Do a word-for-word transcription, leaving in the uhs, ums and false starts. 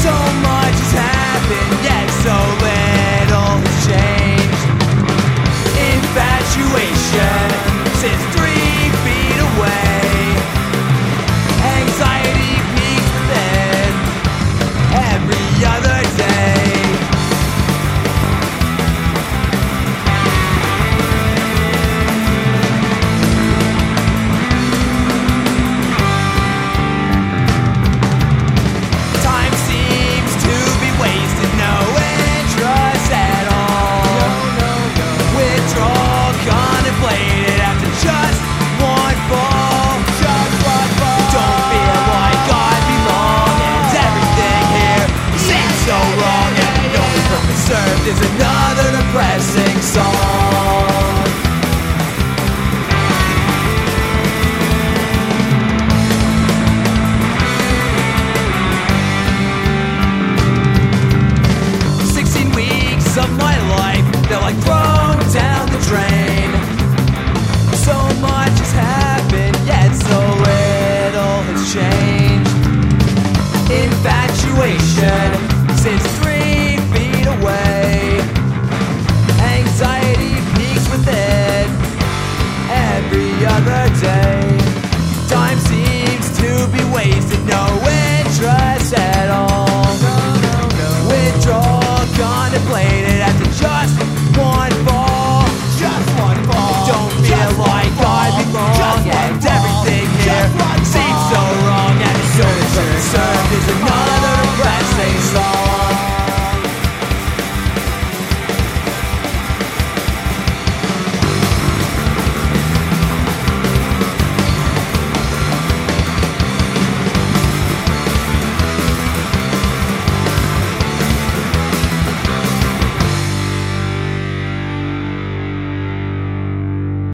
So much has happened, yet so little has changed. Infatuation sits three feet away. Anxiety peaks within every other day. Time seems to be wasted, no interest at all. Withdrawal contemplated after just one fall. Just one fall. Don't feel like I belong, and everything here seems so wrong. And the only purpose served is another depressing song. Sixteen weeks of my life, they're like thrown down the drain. So much has happened, yet so little has changed. Infatuation since